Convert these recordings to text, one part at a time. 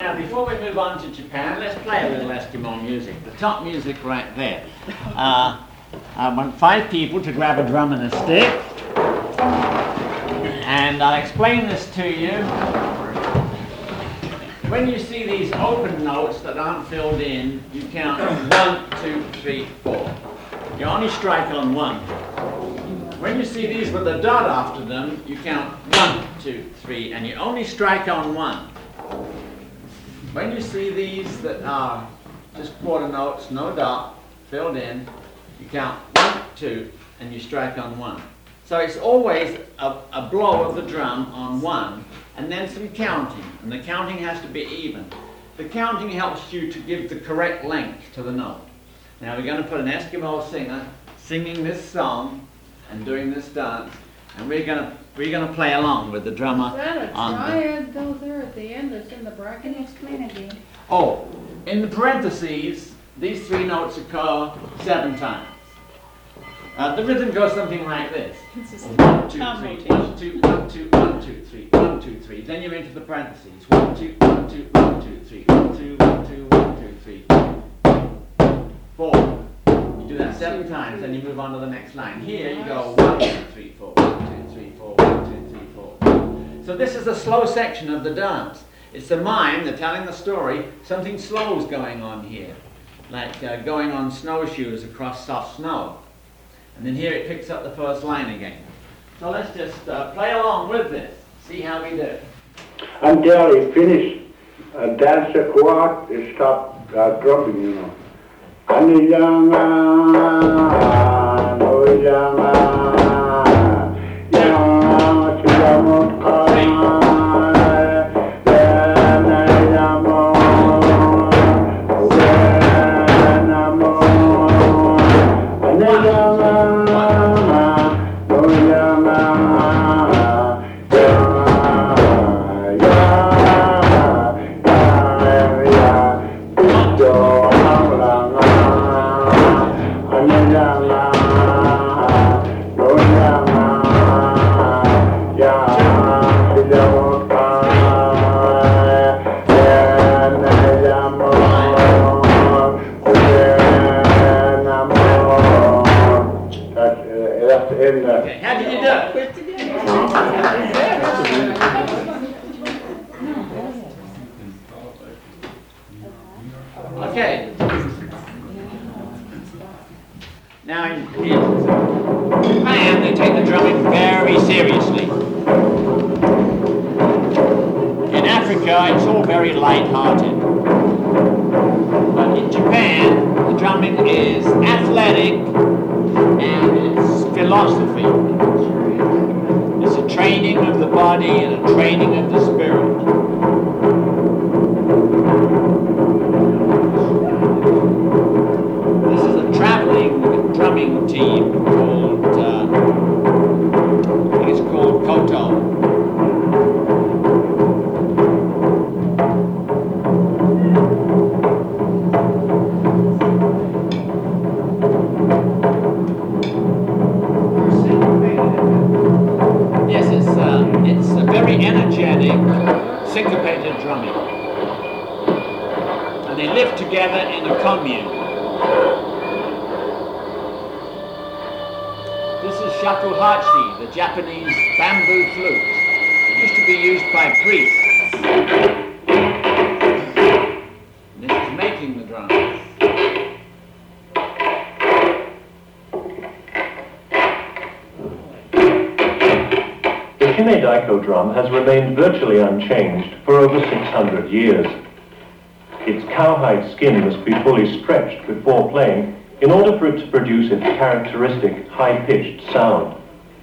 Now, before we move on to Japan, let's play a little Eskimo music. The top music right there. I want 5 people to grab a drum and a stick. And I'll explain this to you. When you see these open notes that aren't filled in, you count 1, 2, 3, 4. You only strike on 1. When you see these with a dot after them, you count 1, 2, 3, and you only strike on 1. When you see these that are just quarter notes, no dot, filled in, you count 1, 2, and you strike on 1. So it's always a blow of the drum on 1, and then some counting, and the counting has to be even. The counting helps you to give the correct length to the note. Now we're going to put an Eskimo singer singing this song and doing this dance, and we're going to play along with the drummer. Is that a triad though there at the end that's in the bracket? Can you explain again? Oh, in the parentheses, these 3 notes occur 7 times. The rhythm goes something like this. 1, 2, 3, 1, 2, 1, 2, 1, 2, 3, 1, 2, 3. Then you're into the parentheses. 1, 2, 1, 2, 1, 2, 3, 1, 2, 1, 2, 1, 2, 3, 4. You do that 7 times, then you move on to the next line. Here you go 1, 2, 3, 4, 1, 2, 3, 4, 1, 2, 3, 4. So this is a slow section of the dance. It's the mime, they're telling the story, something slow is going on here. Like going on snowshoes across soft snow. And then here it picks up the first line again. So let's just play along with this, see how we do. Until he finished dance the quart, he stopped drumming, you know. Aniyama, Noyama, Yama, Chiyamoka, Yanayamo, Yanamo, Aniyama. Okay, how did you do? Okay. Now in Japan, they take the drumming very seriously. In Africa, it's all very light-hearted. But in Japan, the drumming is athletic and it's philosophy. It's a training of the body and a training of the spirit. This is a traveling drumming team called, I think it's called Koto. It's a very energetic, syncopated drumming. And they live together in a commune. This is shakuhachi, the Japanese bamboo flute. It used to be used by priests. This is making the drum. The Hime-daiko drum has remained virtually unchanged for over 600 years. Its cowhide skin must be fully stretched before playing in order for it to produce its characteristic high-pitched sound.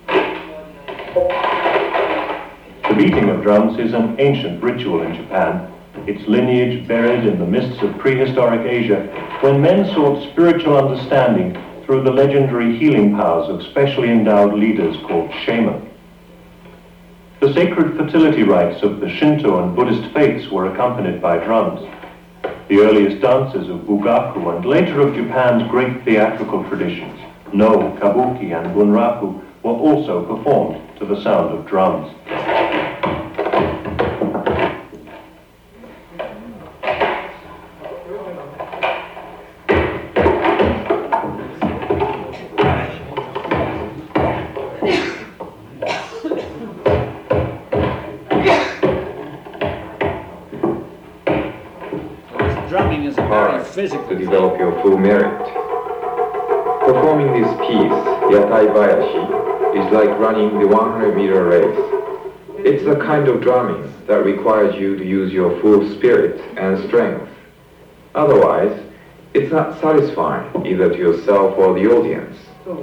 The beating of drums is an ancient ritual in Japan, its lineage buried in the mists of prehistoric Asia, when men sought spiritual understanding through the legendary healing powers of specially endowed leaders called shaman. The sacred fertility rites of the Shinto and Buddhist faiths were accompanied by drums. The earliest dances of Bugaku and later of Japan's great theatrical traditions, No, Kabuki, and Bunraku, were also performed to the sound of drums. drumming is a very hard physical to thing. develop your full merit. Performing this piece, Yatai Bayashi, is like running the 100-meter race. It's the kind of drumming that requires you to use your full spirit and strength. Otherwise, it's not satisfying either to yourself or the audience.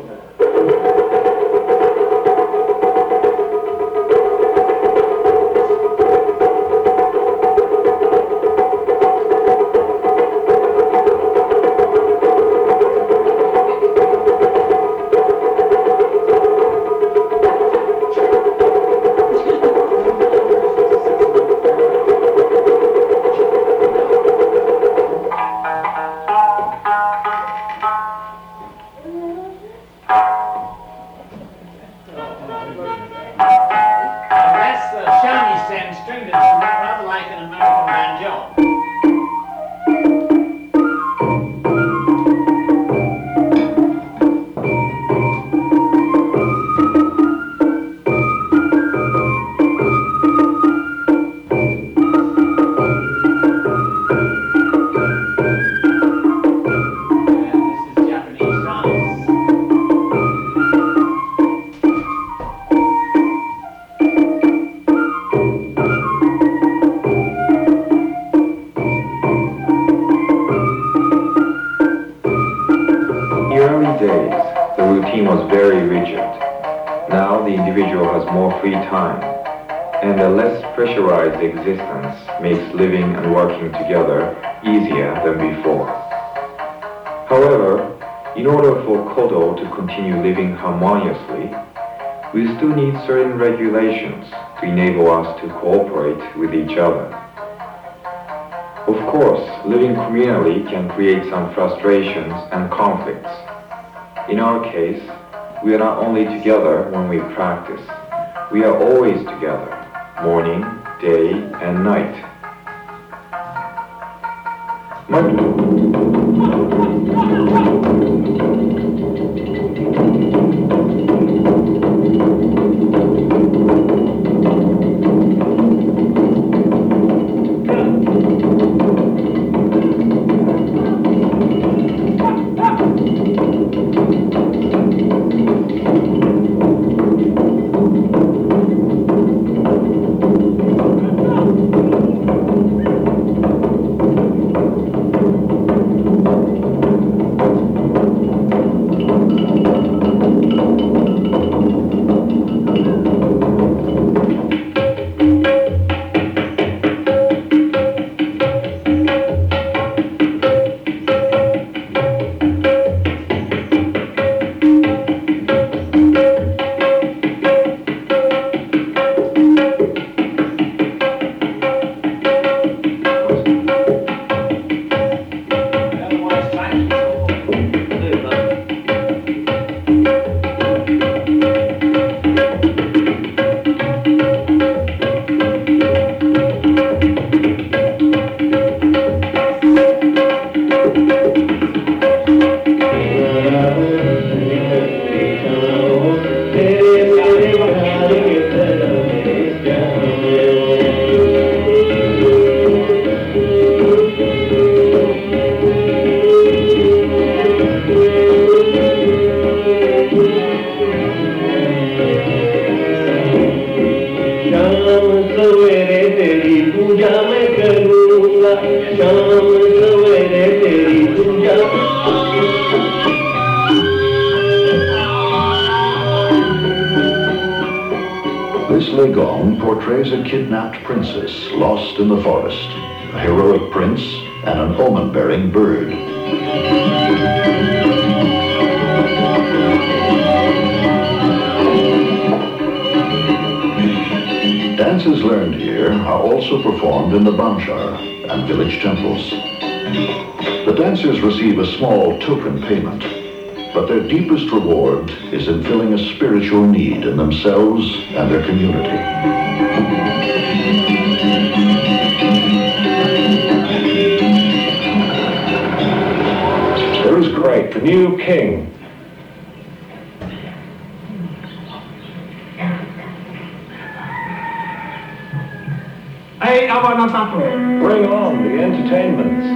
That's the shamisen stringed instrument, rather like an American banjo. And this is Japanese dance. In the early days, the routine was very rigid. Now the individual has more free time, and a less pressurized existence makes living and working together easier than before. However, in order for Kodo to continue living harmoniously, we still need certain regulations to enable us to cooperate with each other. Of course, living communally can create some frustrations and conflicts. In our case, we are not only together when we practice, we are always together, morning, day, and night. Otherwise, time This Legong portrays a kidnapped princess lost in the forest, a heroic prince, and an omen-bearing bird. Dances learned here are also performed in the banjar and village temples. The dancers receive a small token payment, but their deepest reward is in filling a spiritual need in themselves and their community. There is great, the new king. Hey, Bring on the entertainments.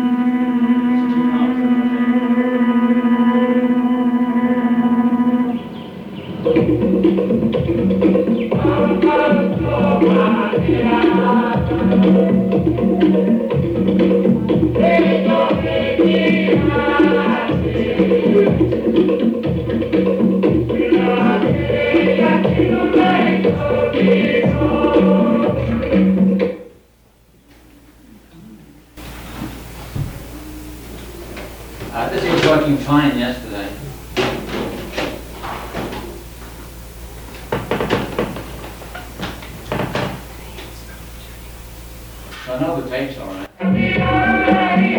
This was working fine yesterday. I know the tape's all right.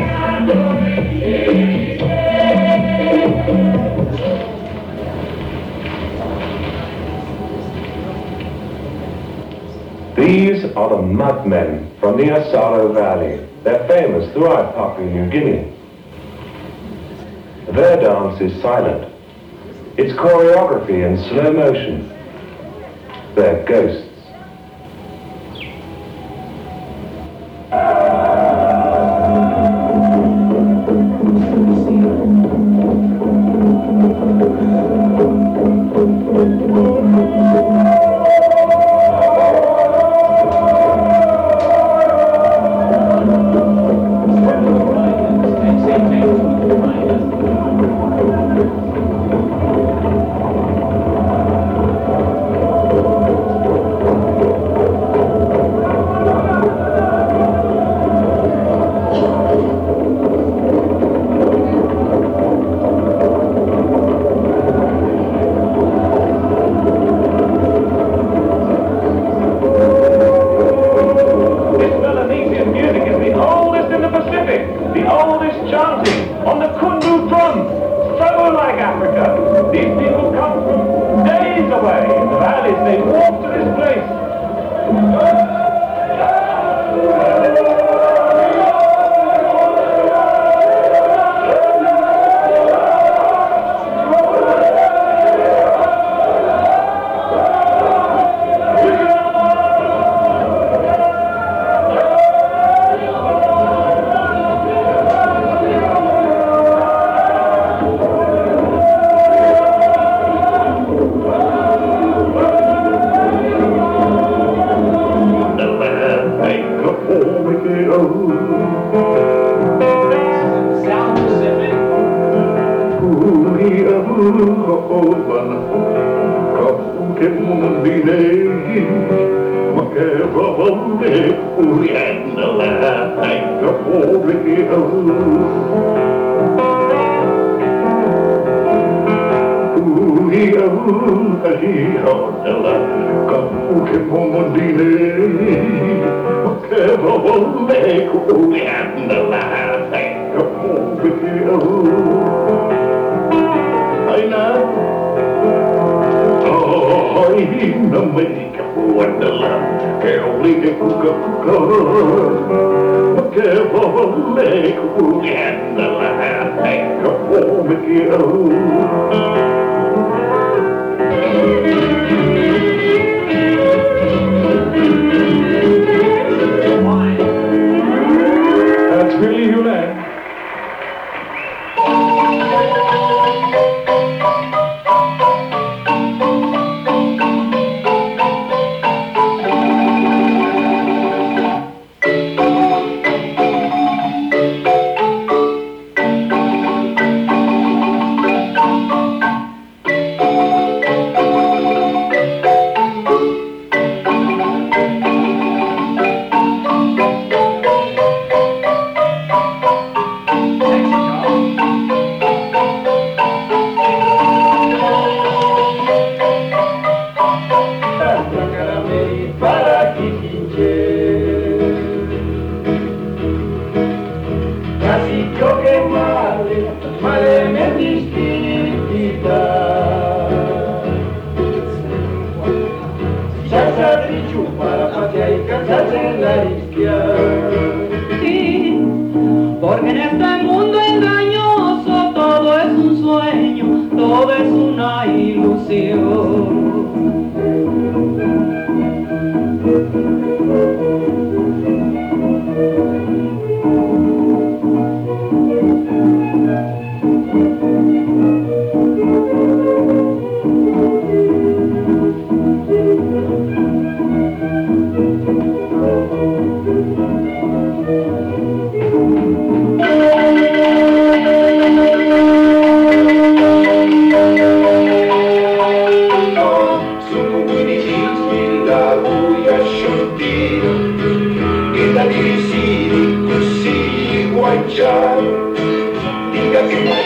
These are the Mudmen from the Asaro Valley. They're famous throughout Papua New Guinea. Their dance is silent. It's choreography in slow motion. They're ghosts. Porque en este mundo engañoso todo es un sueño, todo es una ilusión. luchar. Diga que no.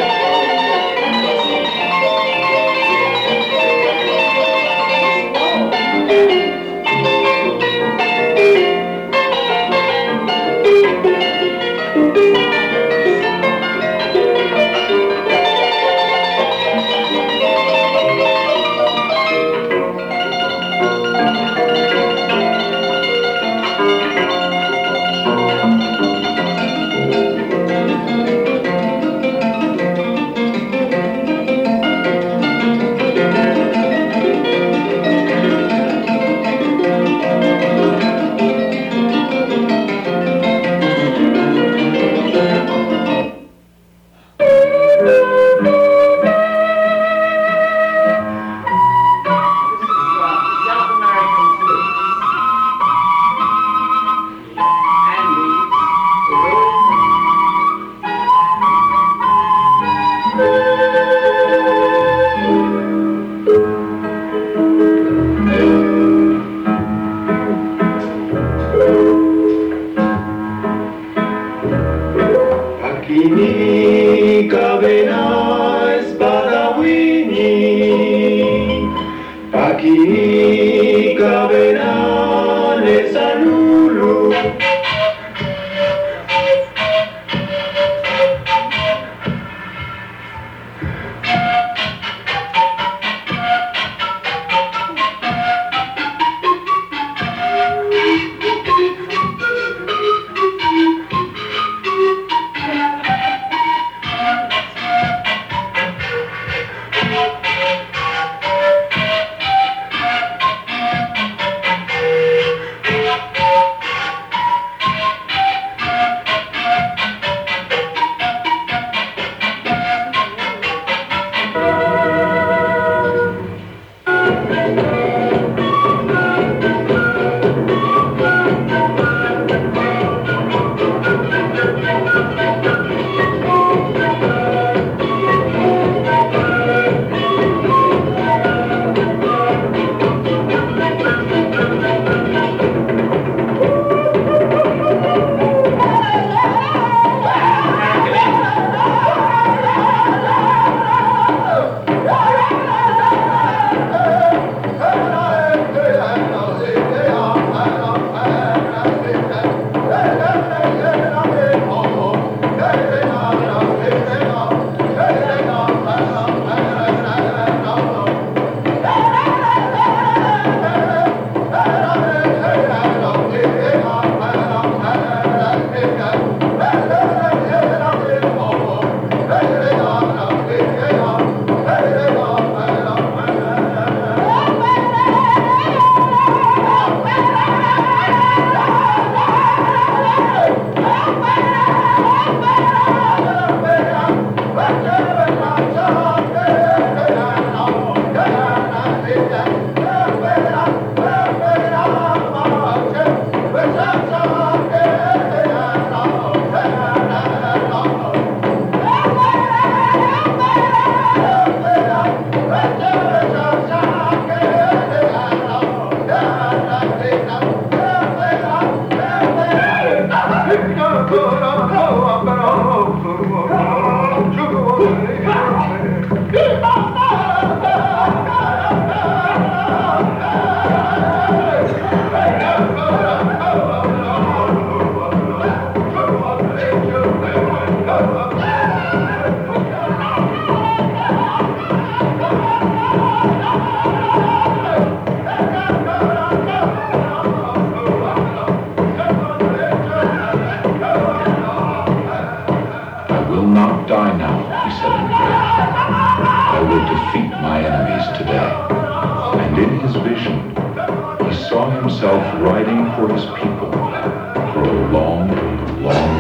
Riding for his people for a long, long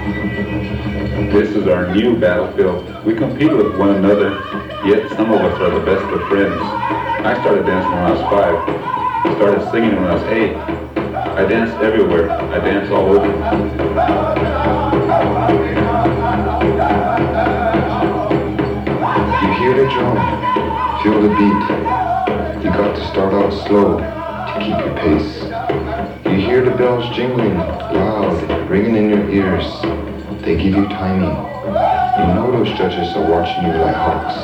way. This is our new battlefield. We compete with one another, yet some of us are the best of friends. I started dancing when I was 5. Started singing when I was 8. I danced everywhere. I danced all over. You hear the drum, feel the beat. You got to start out slow to keep your pace. You hear the bells jingling, loud, ringing in your ears. They give you timing. You know those judges are watching you like hawks.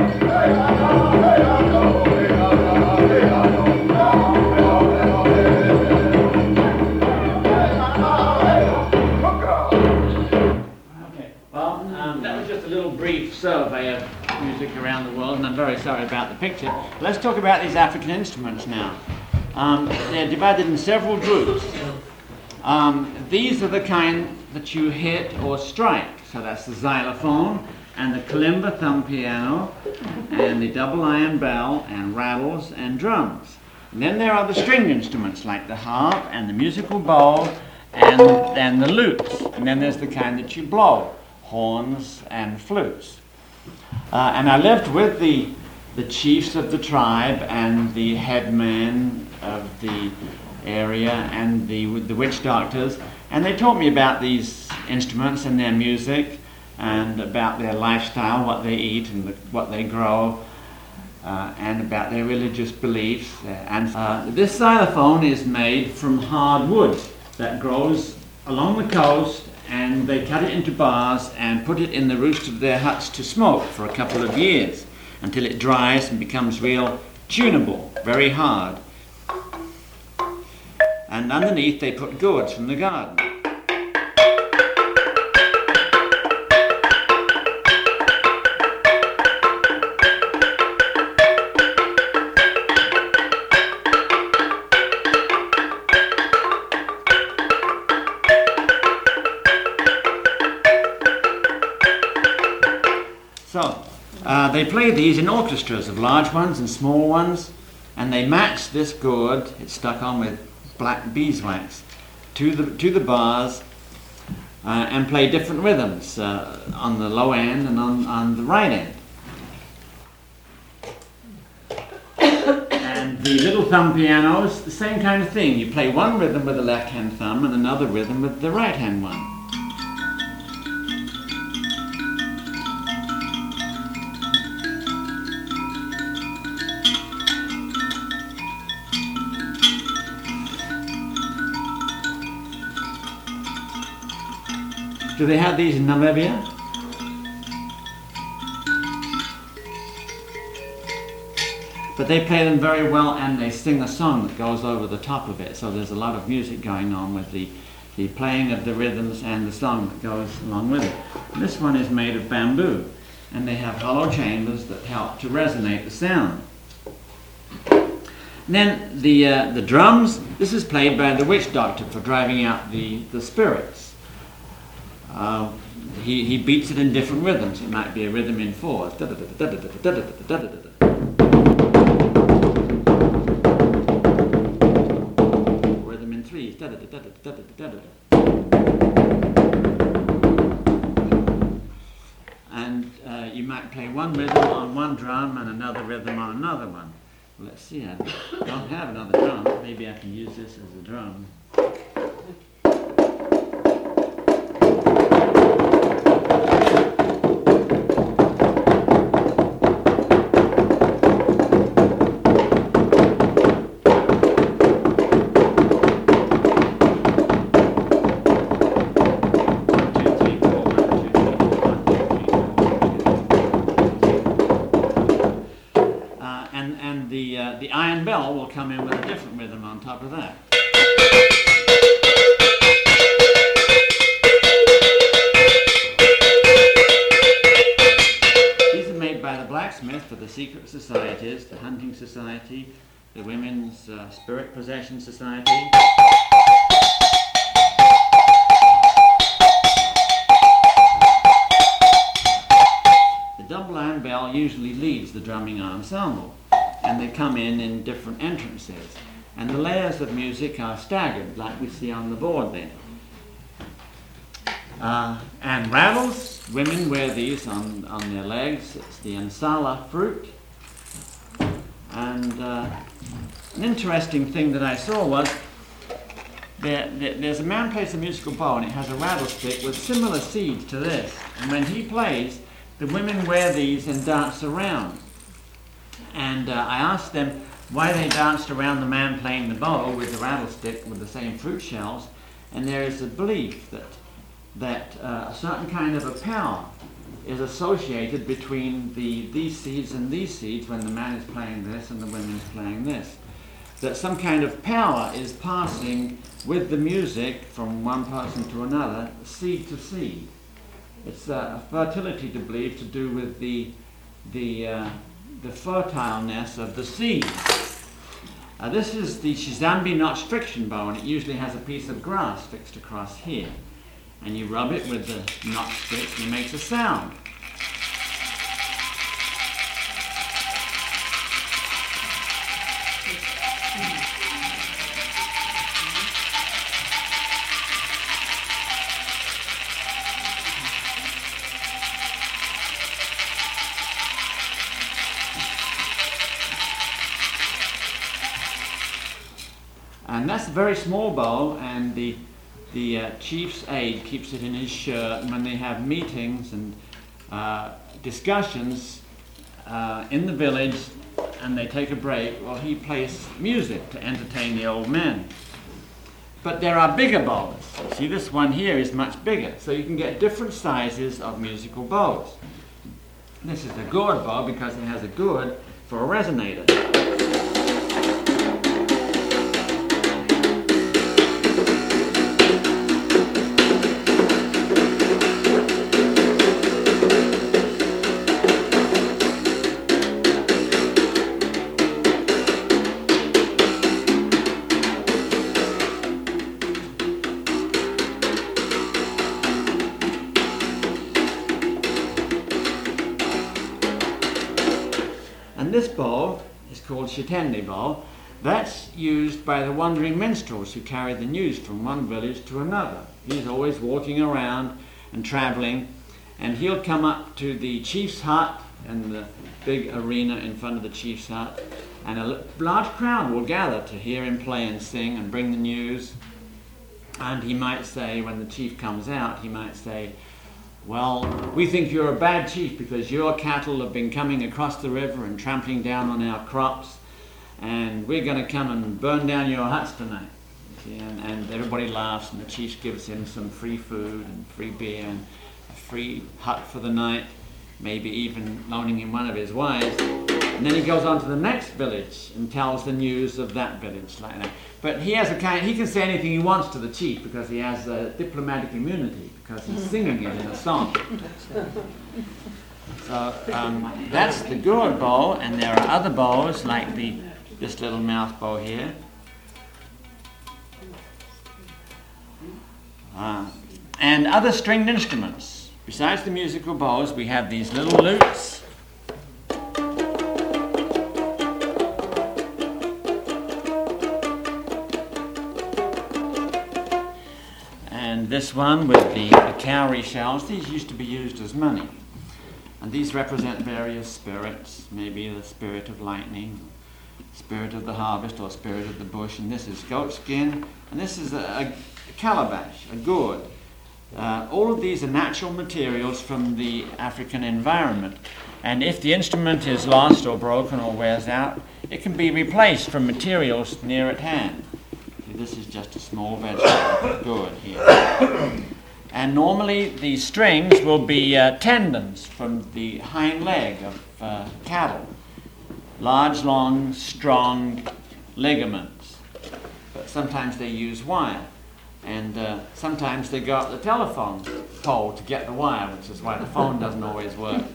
That was just a little brief survey of music around the world, and I'm very sorry about the picture. Let's talk about these African instruments now. They're divided in several groups. These are the kind that you hit or strike. So that's the xylophone, and the kalimba thumb piano, and the double iron bell, and rattles, and drums. And then there are the stringed instruments like the harp, and the musical bowl, and the lutes. And then there's the kind that you blow, horns and flutes. And I lived with the chiefs of the tribe and the headman of the area and the witch doctors, and they taught me about these instruments and their music and about their lifestyle, what they eat and what they grow, and about their religious beliefs. And this xylophone is made from hard wood that grows along the coast, and they cut it into bars and put it in the roofs of their huts to smoke for a couple of years until it dries and becomes real tunable, very hard. And underneath they put gourds from the garden. So, they play these in orchestras of large ones and small ones, and they match this gourd, it's stuck on with black beeswax, to the bars, and play different rhythms on the low end and on the right end. And the little thumb pianos, the same kind of thing. You play one rhythm with the left-hand thumb and another rhythm with the right-hand one. Do they have these in Namibia? But they play them very well, and they sing a song that goes over the top of it. So there's a lot of music going on with the playing of the rhythms and the song that goes along with it. And this one is made of bamboo, and they have hollow chambers that help to resonate the sound. And then the drums, this is played by the witch doctor for driving out the spirits. He beats it in different rhythms. It might be a rhythm in fours. Rhythm in threes. And you might play one rhythm on one drum and another rhythm on another one. Well, let's see, I don't have another drum. Maybe I can use this as a drum. The iron bell will come in with a different rhythm on top of that. These are made by the blacksmith for the secret societies, the hunting society, the women's spirit possession society. The double iron bell usually leads the drumming ensemble, and they come in different entrances. And the layers of music are staggered, like we see on the board there. And rattles, women wear these on their legs. It's the ansala fruit. And an interesting thing that I saw was there's a man plays a musical bow, and it has a rattlestick with similar seeds to this. And when he plays, the women wear these and dance around. And I asked them why they danced around the man playing the bow with the rattlestick with the same fruit shells, and there is a belief that that a certain kind of a power is associated between these seeds and these seeds when the man is playing this and the woman is playing this. That some kind of power is passing with the music from one person to another, seed to seed. It's a fertility to believe to do with the fertileness of the seed. This is the Shizambi notch friction bow, and it usually has a piece of grass fixed across here. And you rub it with the notch stick and it makes a sound. And that's a very small bow, and the chief's aide keeps it in his shirt, and when they have meetings and discussions in the village and they take a break, well, he plays music to entertain the old men. But there are bigger bows. See, this one here is much bigger, so you can get different sizes of musical bows. This is a gourd bow because it has a gourd for a resonator. This bow is called Shitendi bow. That's used by the wandering minstrels who carry the news from one village to another. He's always walking around and traveling, and he'll come up to the chief's hut and the big arena in front of the chief's hut, and a large crowd will gather to hear him play and sing and bring the news. And he might say, when the chief comes out, he might say, "Well, we think you're a bad chief because your cattle have been coming across the river and trampling down on our crops, and we're going to come and burn down your huts tonight." See, and everybody laughs, and the chief gives him some free food and free beer and a free hut for the night, maybe even loaning him one of his wives. And then he goes on to the next village and tells the news of that village like that. But he can say anything he wants to the chief because he has diplomatic immunity, because he's singing it in a song. So that's the gourd bow, and there are other bows like this little mouth bow here. And other stringed instruments. Besides the musical bows, we have these little lutes. And this one with the cowrie shells, these used to be used as money. And these represent various spirits, maybe the spirit of lightning, spirit of the harvest, or spirit of the bush. And this is goat skin, and this is a calabash, a gourd. All of these are natural materials from the African environment. And if the instrument is lost or broken or wears out, it can be replaced from materials near at hand. This is just a small vegetable gourd here. And normally the strings will be tendons from the hind leg of cattle. Large, long, strong ligaments. But sometimes they use wire. And sometimes they go up the telephone pole to get the wire, which is why the phone doesn't always work.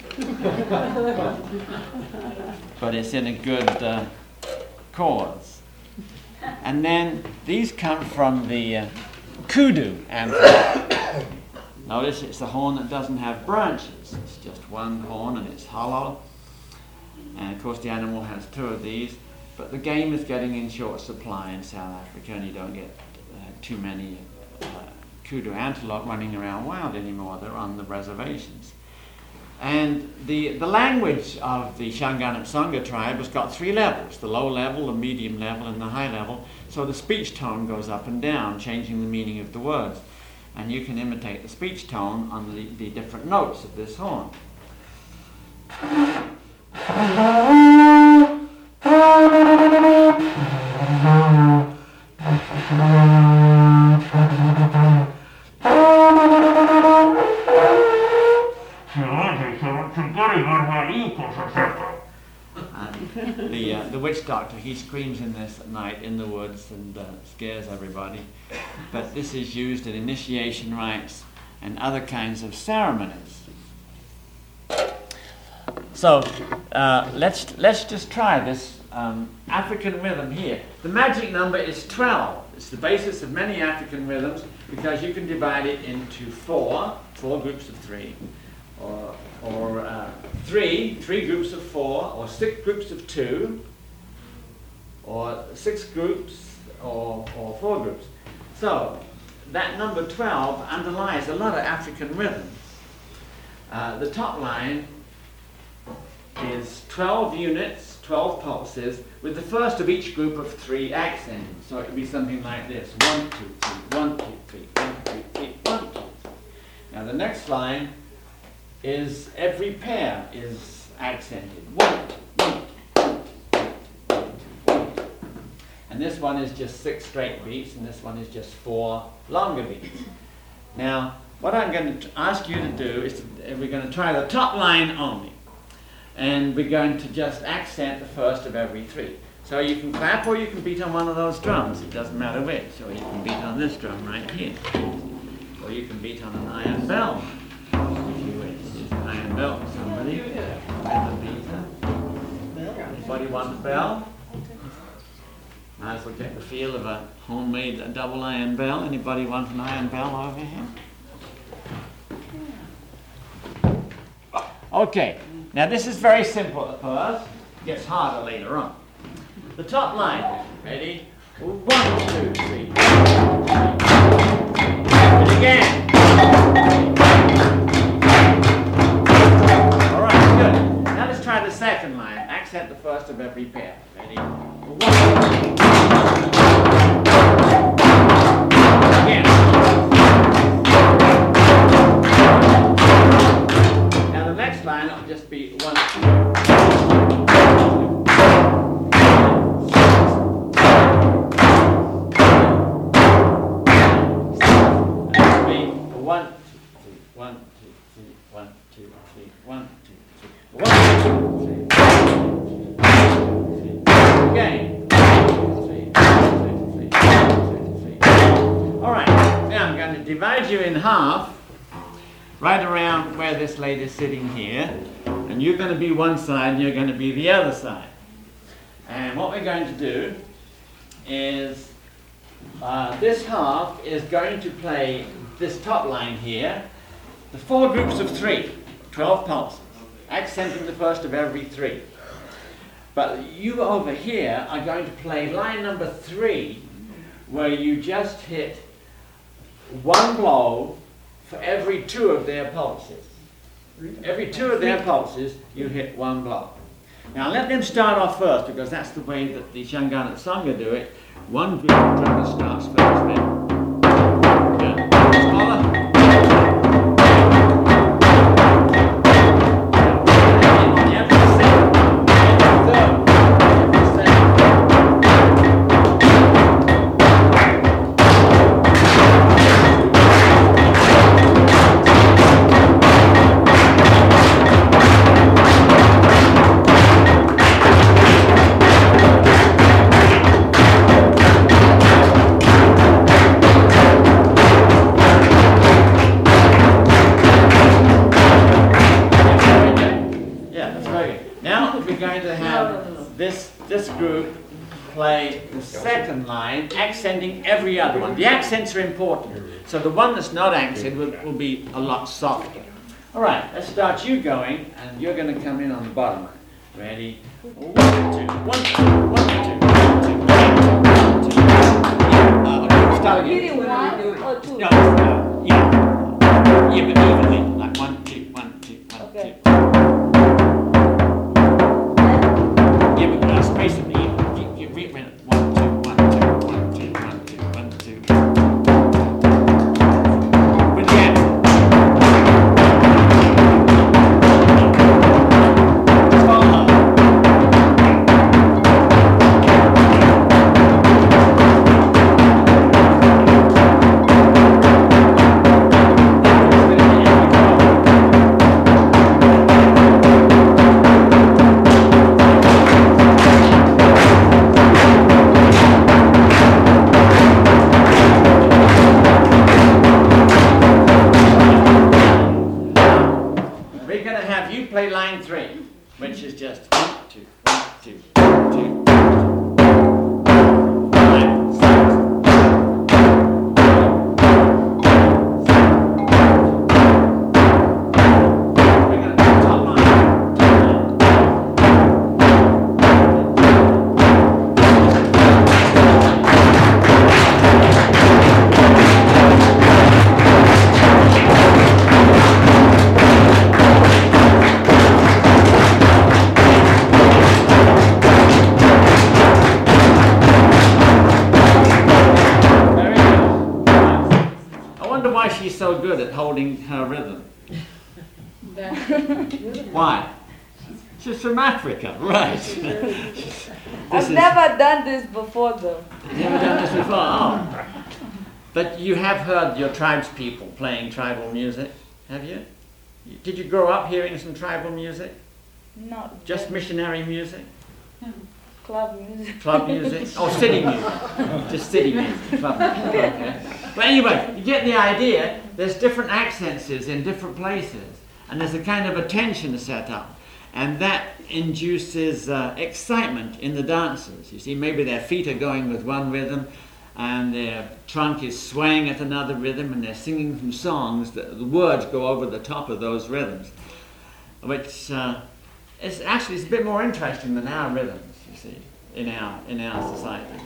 But it's in a good cause. And then these come from the kudu antelope. Notice it's the horn that doesn't have branches. It's just one horn and it's hollow. And of course the animal has two of these. But the game is getting in short supply in South Africa, and you don't get too many kudu antelope running around wild anymore. They're on the reservations. And the language of the Shangaan and Tsonga tribe has got three levels: the low level, the medium level, and the high level. So the speech tone goes up and down, changing the meaning of the words. And you can imitate the speech tone on the different notes of this horn. The witch doctor, he screams in this at night in the woods and scares everybody. But this is used in initiation rites and other kinds of ceremonies. So let's just try this African rhythm here. The magic number is 12. It's the basis of many African rhythms because you can divide it into four groups of three, or three groups of four, or 6 groups of 2, or 6 groups, or 4 groups. So that number 12 underlies a lot of African rhythms. The top line is 12 units, 12 pulses, with the first of each group of 3 accented. So it would be something like this: 1, 2, 3, 1, 2, 3, 1, 2, 3, 1, 2, 3. Now the next line is every pair is accented. 1, 2, 1, 2, 1, 2, 1, 2, 1, 2. And this one is just 6 straight beats, and this one is just 4 longer beats. Now, what I'm going to ask you to do is we're going to try the top line only. And we're going to just accent the first of every 3. So you can clap or you can beat on one of those drums. It doesn't matter which. So you can beat on this drum right here. Or you can beat on an iron bell, if you wish. There's an iron bell for somebody. There's a beater. Anybody want a bell? Might as well get the feel of a homemade double iron bell. Anybody want an iron bell over here? Okay. Now this is very simple at first. It gets harder later on. The top line. Ready? 1, 2, 3. And again. All right, good. Now let's try the second line. Accent the first of every pair. Ready? 1. Again. Now the next line will just be 1, 2. Divide you in half, right around where this lady's sitting here, and you're going to be one side and you're going to be the other side. And what we're going to do is this half is going to play this top line here, the 4 groups of 3, 12 pulses, accenting the first of every 3. But you over here are going to play line number 3, where you just hit 1 blow for every 2 of their pulses. Every 2 of their pulses, you hit 1 blow. Now let them start off first, because that's the way that the Shangaan Tsonga do it. One group of drummers starts first, then. Yeah. Smaller. This group play the second line, accenting every other one. The accents are important, so the one that's not accented will be a lot softer. All right, let's start you going, and you're going to come in on the bottom line. Ready? 1, 2, 1, 2, 1, 2, 1, 2, 1, 2. Start again. 1 or 2? No, yeah, evenly, like 1, 2, 1, 2, 1, okay. 2. Space it even. You read 1, 2, 1, 2, 1, 2, 1, 2, 1, 2. But again. Follow. play line 3, which is just 1, 2, 1, 2, 2. She's so good at holding her rhythm. Why? She's from Africa, right? I've never done this before, though. Never done this before? Oh. But you have heard your tribespeople playing tribal music, have you? Did you grow up hearing some tribal music? Not just very. Missionary music? Club music. Club music? Oh, city music. Just city music. Club music. Okay. But anyway, you get the idea. There's different accents in different places. And there's a kind of a tension set up. And that induces excitement in the dancers. You see, maybe their feet are going with one rhythm and their trunk is swaying at another rhythm, and they're singing some songs that the words go over the top of those rhythms, which it's a bit more interesting than our rhythms, you see, in our society.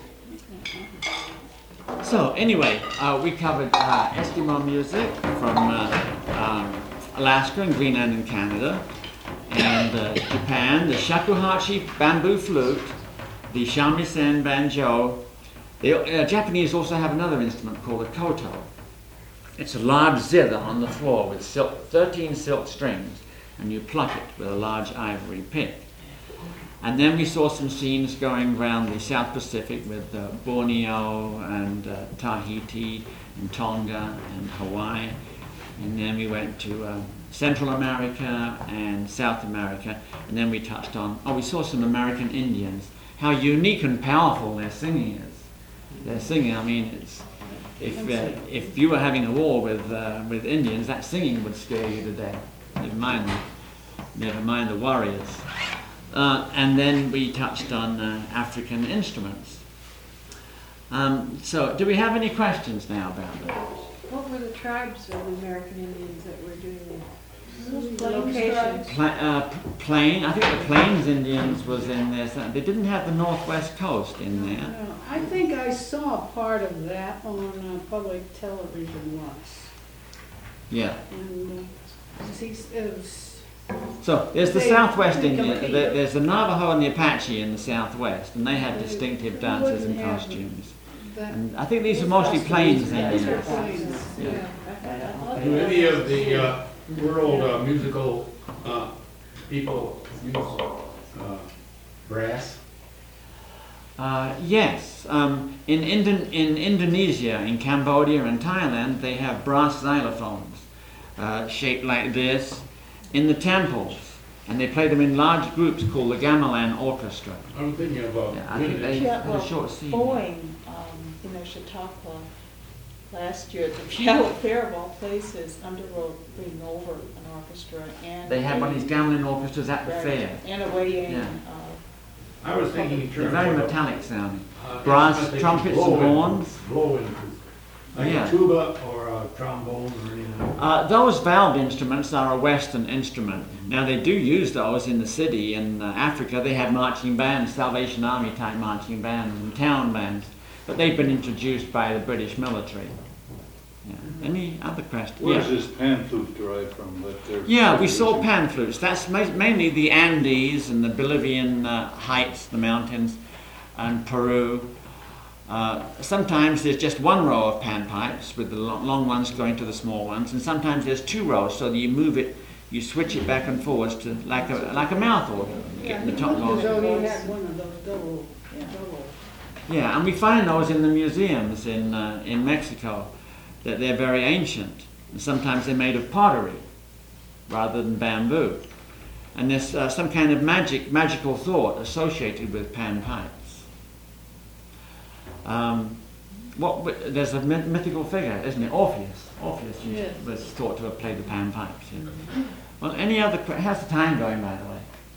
So anyway, we covered Eskimo music from Alaska and Greenland and Canada, and Japan, the shakuhachi bamboo flute, the shamisen banjo. The Japanese also have another instrument called a koto. It's a large zither on the floor with 13 silk strings, and you pluck it with a large ivory pick. And then we saw some scenes going around the South Pacific with Borneo and Tahiti and Tonga and Hawaii. And then we went to Central America and South America. And then we touched on, we saw some American Indians. How unique and powerful their singing is. Their singing, I mean, it's, if you were having a war with Indians, that singing would scare you to death. Never mind the warriors. And then we touched on African instruments. So, do we have any questions now about that? What were the tribes of American Indians that were doing that? Locations. I think the Plains Indians was in there. They didn't have the Northwest Coast in there. No, I think I saw part of that on public television once. Yeah. And it was so there's the Southwest Indian. There's the Navajo and the Apache in the Southwest, and they had distinctive dances and costumes. And I think these are mostly Plains Indians. Yeah. Do any of the world musical people use brass? Yes. In Indonesia, in Cambodia and Thailand, they have brass xylophones shaped like this in the temples, and they play them in large groups called the Gamelan Orchestra. I'm thinking of I think they had a short scene. Boeing, Chautauqua last year at the Piala Fair of all places underwrote bringing over an orchestra, and they had one of these Gamelan orchestras at the fair. And a weighing. Yeah. I was thinking in they're terms very of metallic sounding. Brass trumpets and horns. Blow into. Like a tuba or a trombone or anything? Those valve instruments are a Western instrument. Now they do use those in the city in Africa. They have marching bands, Salvation Army type marching bands and town bands, but they've been introduced by the British military. Yeah. Any other questions? Where is this pan flute derived from? Yeah, we saw pan flutes. That's mainly the Andes and the Bolivian heights, the mountains, and Peru. Sometimes there's just one row of pan pipes with the long ones going to the small ones, and sometimes there's two rows, so that you move it, you switch it back and forwards to like a mouth organ, getting the top going. So he had one of those double. Yeah, and we find those in the museums in Mexico, that they're very ancient, and sometimes they're made of pottery rather than bamboo, and there's some kind of magical thought associated with pan pipes. there's a mythical figure, isn't it? Orpheus. Orpheus Yes. was thought to have played the panpipes. Yeah. Well, any other? How's the time going, by the way?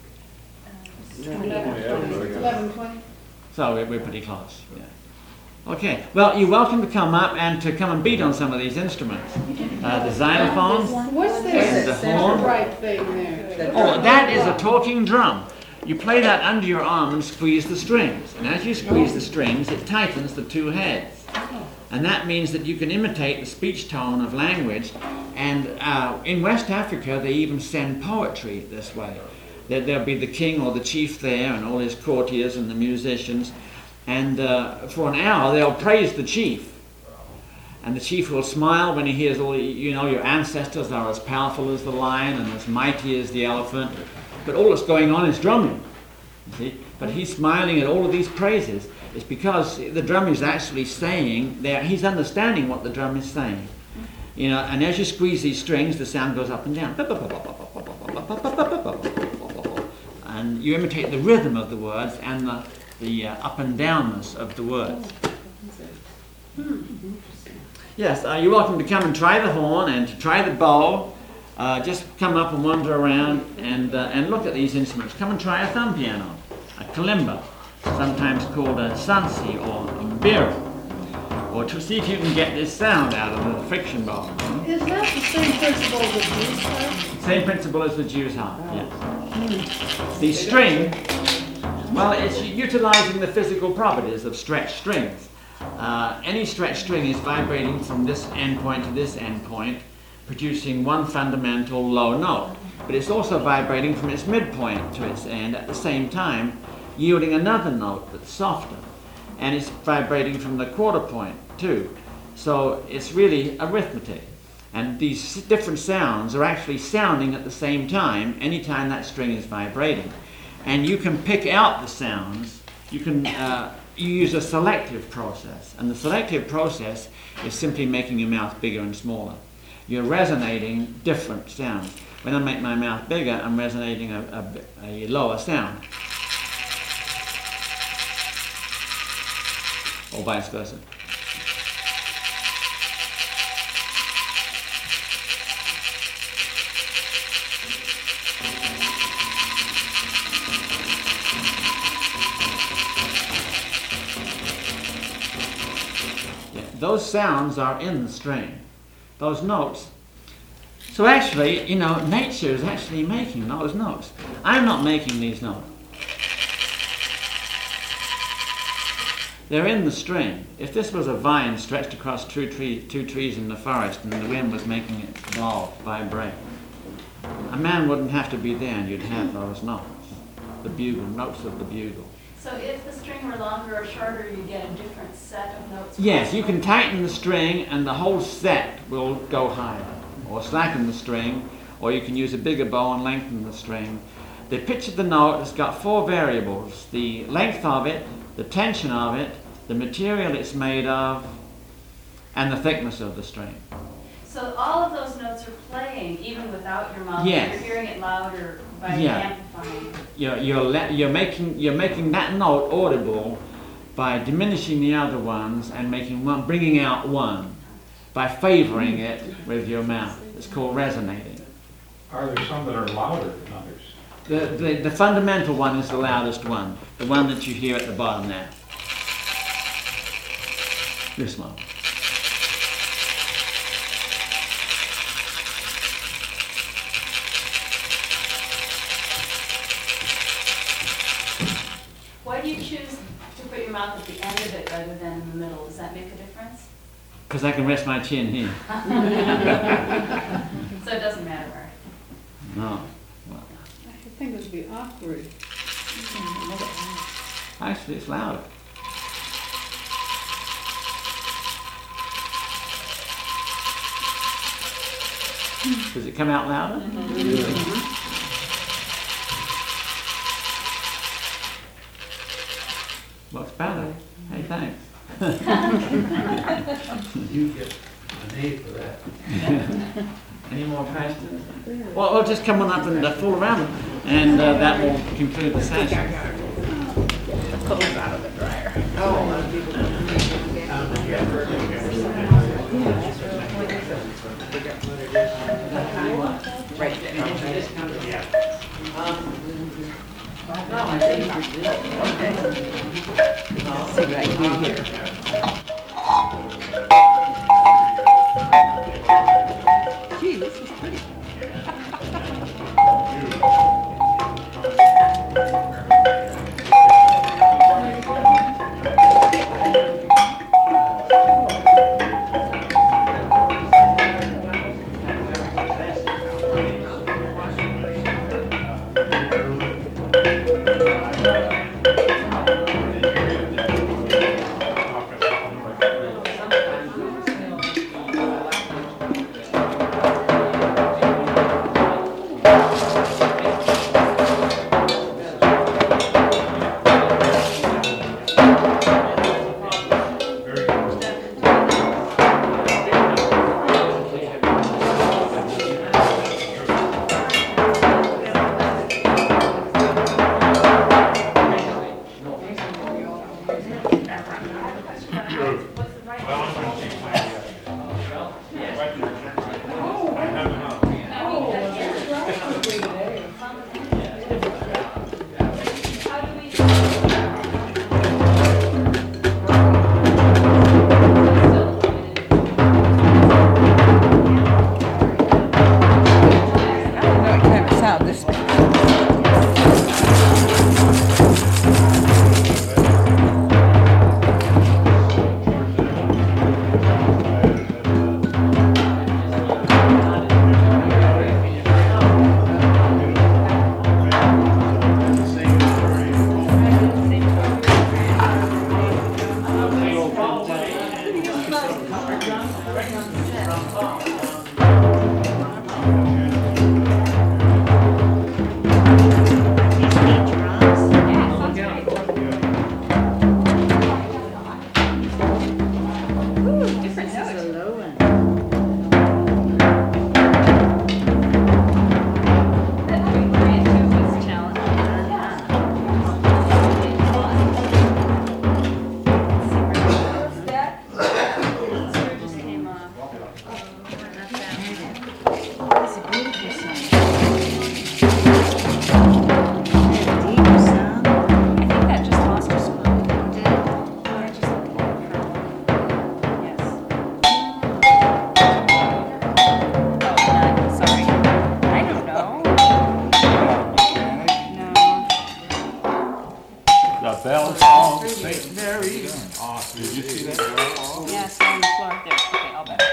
11:20. So we're pretty close. Yeah. Okay. Well, you're welcome to come up and to come and beat on some of these instruments. The xylophone. What's And this the horn. bright thing there? Oh, that is a talking drum. You play that under your arm and squeeze the strings. And as you squeeze the strings, it tightens the two heads. And that means that you can imitate the speech tone of language. And in West Africa, they even send poetry this way. There'll be the king or the chief there and all his courtiers and the musicians. And for an hour, they'll praise the chief. And the chief will smile when he hears all, your ancestors are as powerful as the lion and as mighty as the elephant. But all that's going on is drumming, you see. But he's smiling at all of these praises. It's because the drum is actually saying, he's understanding what the drum is saying. And as you squeeze these strings, the sound goes up and down. And you imitate the rhythm of the words and the up and downness of the words. Yes, you're welcome to come and try the horn and to try the bow. Just come up and wander around and look at these instruments. Come and try a thumb piano, a kalimba, sometimes called a sansi or mbira, or to see if you can get this sound out of the friction bar. Is that the same principle as the Jews have? Same principle as the Jews have, yes. The string, well, it's utilizing the physical properties of stretched strings. Any stretched string is vibrating from this end point to this end point, producing one fundamental low note. But it's also vibrating from its midpoint to its end at the same time, yielding another note that's softer. And it's vibrating from the quarter point too. So it's really arithmetic. And these different sounds are actually sounding at the same time anytime that string is vibrating. And you can pick out the sounds. You use a selective process. And the selective process is simply making your mouth bigger and smaller. You're resonating different sounds. When I make my mouth bigger, I'm resonating a lower sound. Or vice versa. Those sounds are in the string. Those notes. So actually, nature is actually making those notes. I'm not making these notes. They're in the string. If this was a vine stretched across two trees in the forest and the wind was making it blow, vibrate, a man wouldn't have to be there and you'd have those notes. The bugle, notes of the bugle. So if the string were longer or shorter, you get a different set of notes? Yes, you can tighten the string and the whole set will go higher. Or slacken the string, or you can use a bigger bow and lengthen the string. The pitch of the note has got four variables: the length of it, the tension of it, the material it's made of, and the thickness of the string. So all of those notes are playing even without your mouth. Yes. You're hearing it louder by Yeah. amplifying. You're making that note audible by diminishing the other ones and bringing out one by favoring it with your mouth. It's called resonating. Are there some that are louder than others? The fundamental one is the loudest one, the one that you hear at the bottom there. This one. Why do you choose to put your mouth at the end of it rather than in the middle? Does that make a difference? Because I can rest my chin here. So it doesn't matter where. No. I think it would be awkward. Actually, it's louder. Does it come out louder? Looks better. Hey, thanks. You get an A for that. Any more questions? Well, we'll just come on up and fool around, and that will conclude the session. Clothes out of the dryer. Oh, Gee, this is pretty. The bell song, St. Mary. Awesome. Did you see that? Yes, on the floor there. Okay, I'll bet.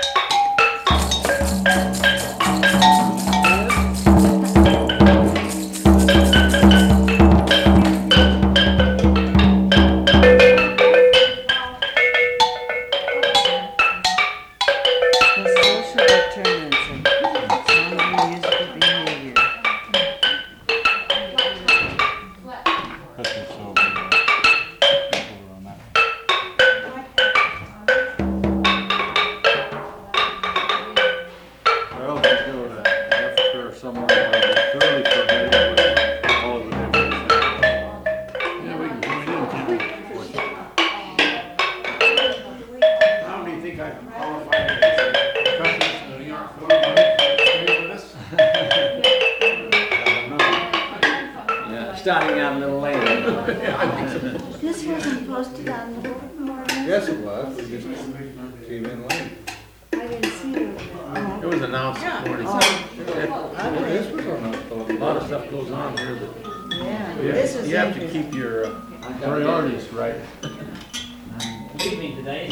Starting out a little later. This wasn't posted on the bulletin board? Yes, it was. We just came in late. I didn't see it. It was announced this morning. This was announced. A lot of stuff goes on here that This is you have to interesting. keep your priorities right. Good evening today.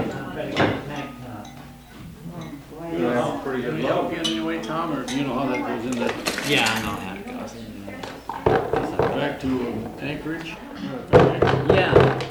Yeah, pretty good. Did he help you in any way, Tom, or do you know how that goes in there? Yeah, I know how it goes. Back to Anchorage? Yeah.